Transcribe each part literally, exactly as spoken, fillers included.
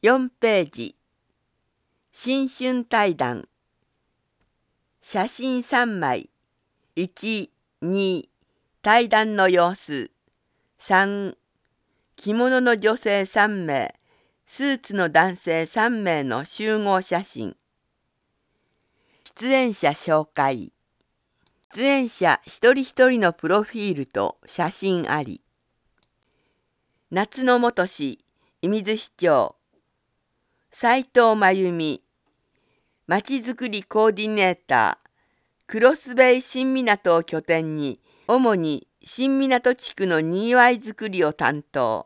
よんページ、新春対談。写真さんまい。いち、に、対談の様子。さん、着物の女性さんめい、スーツの男性さんめいの集合写真。出演者紹介。出演者一人一人のプロフィールと写真あり。夏の元市、射水市長、斉藤真由美、まちづくりコーディネーター、クロスベイ新港を拠点に、主に新港地区のにぎわいづくりを担当。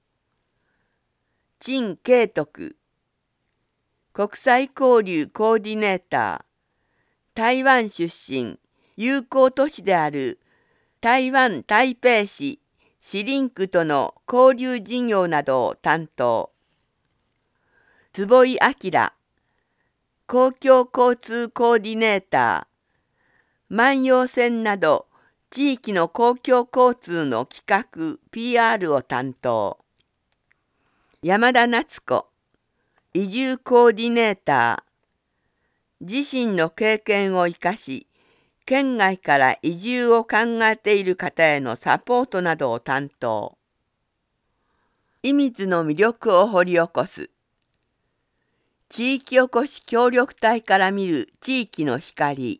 陳慶徳、国際交流コーディネーター、台湾出身、友好都市である台湾台北市シリンクとの交流事業などを担当。坪井明、公共交通コーディネーター、万葉線など地域の公共交通の企画 ピーアール を担当。山田夏子、移住コーディネーター、自身の経験を生かし県外から移住を考えている方へのサポートなどを担当。射水の魅力を掘り起こす。地域おこし協力隊から見る地域の光。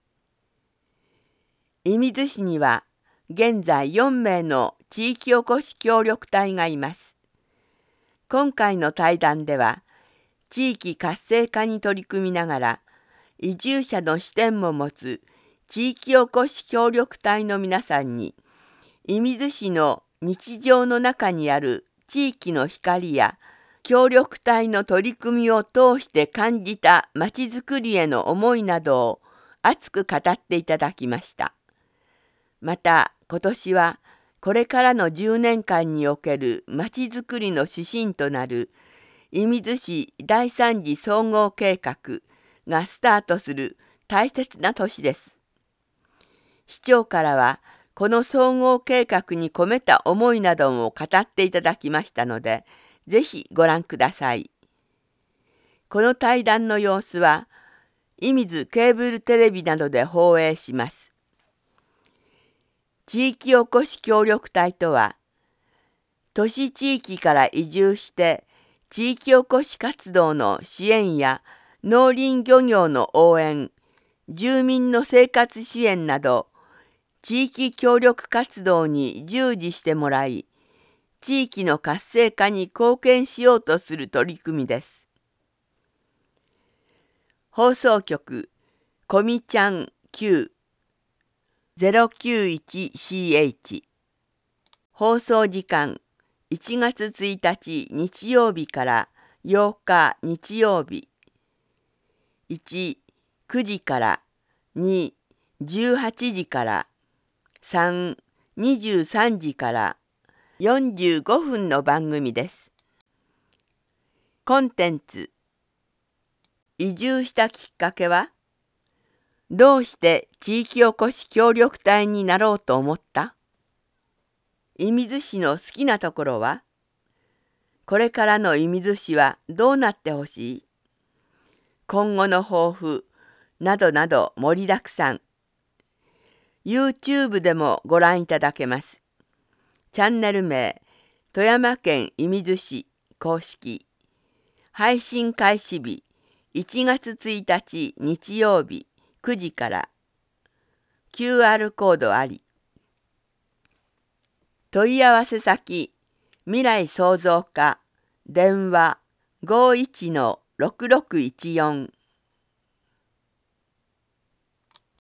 射水市には現在よんめいの地域おこし協力隊がいます。今回の対談では地域活性化に取り組みながら移住者の視点も持つ地域おこし協力隊の皆さんに射水市の日常の中にある地域の光や協力隊の取り組みを通して感じたまちづくりへの思いなどを熱く語っていただきました。また今年はこれからのじゅうねんかんにおけるまちづくりの指針となる射水市だいさん次総合計画がスタートする大切な年です。市長からはこの総合計画に込めた思いなども語っていただきましたので、ぜひご覧ください。この対談の様子は射水ケーブルテレビなどで放映します。地域おこし協力隊とは、都市地域から移住して地域おこし活動の支援や農林漁業の応援、住民の生活支援など地域協力活動に従事してもらい、地域の活性化に貢献しようとする取り組みです。放送局こみちゃん きゅう ゼロきゅういちシーエイチ。 放送時間いちがつついたち日曜日からようか日曜日。いち、くじからに、じゅうはちじからさん、にじゅうさんじからよんじゅうごふんの番組です。コンテンツ。移住したきっかけは？どうして地域おこし協力隊になろうと思った？射水市の好きなところは？これからの射水市はどうなってほしい？今後の抱負などなど盛りだくさん。YouTube でもご覧いただけます。チャンネル名、富山県射水市公式。配信開始日、いちがつついたち日曜日くじから。キューアール コードあり。問い合わせ先、未来創造課、電話 ごいちのろくろくいちよん。